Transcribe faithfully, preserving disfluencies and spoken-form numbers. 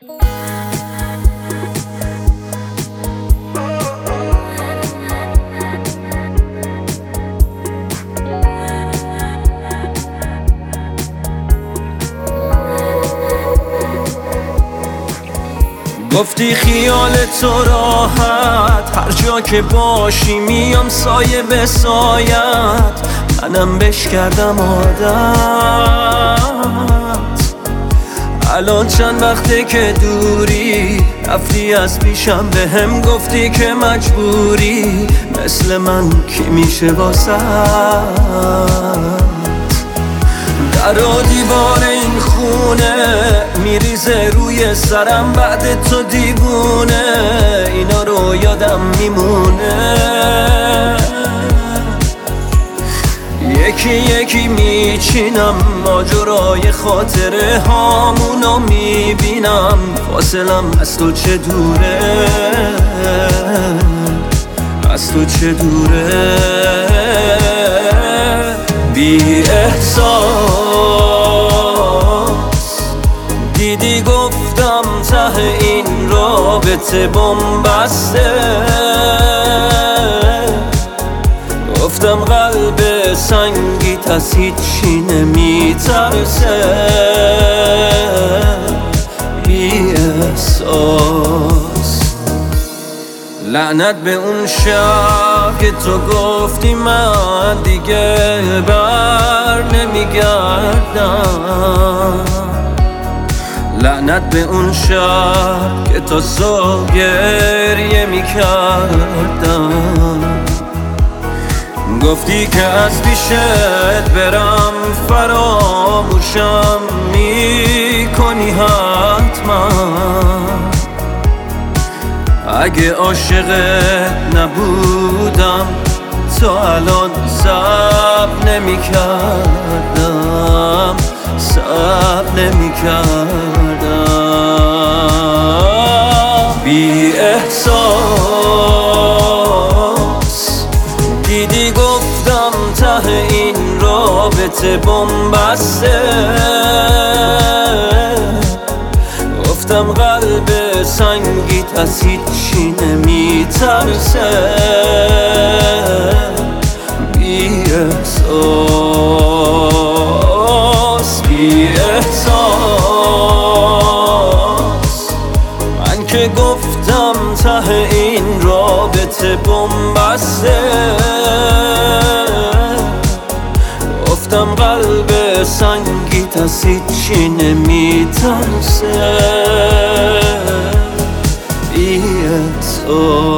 گفتی خیال تو راحت، هر جا که باشی میام سایه به سایت. منم بش کردم عادت، الان چند وقته که دوری، رفتی از پیشم به هم گفتی که مجبوری. مثل من کی میشه واسه در و دیوار این خونه میریزه روی سرم بعد تو دیوونه. اینا رو یادم میمونه، یکی یکی میچینم ماجرای خاطره هامونو میبینم. فاصلم از تو چه دوره، از تو چه دوره. بی احساس دیدی گفتم ته این رابطه بن‌بسته. گفتم قلب سنگیت از هیچی نمیترسه. بی احساس لعنت به اون شب که تو گفتی من دیگه بر نمیگردم. لعنت به اون شب که تا صبح گریه میکردم. گفتی که از پیشت برم فراموشم میکنی حتما. اگه عاشقت نبودم تو الان صبر نمی کردم، صبر نمی کردم. بی احساس دیدی گفتم ته این رابطه بن‌بسته. گفتم قلب سنگیت از هیچی نمیترسه. بی احساس بی احساس من که گفتم ته این رابطه بن‌بسته. گفتم قلب سنگیت از هیچی نمیترسه. بی احساس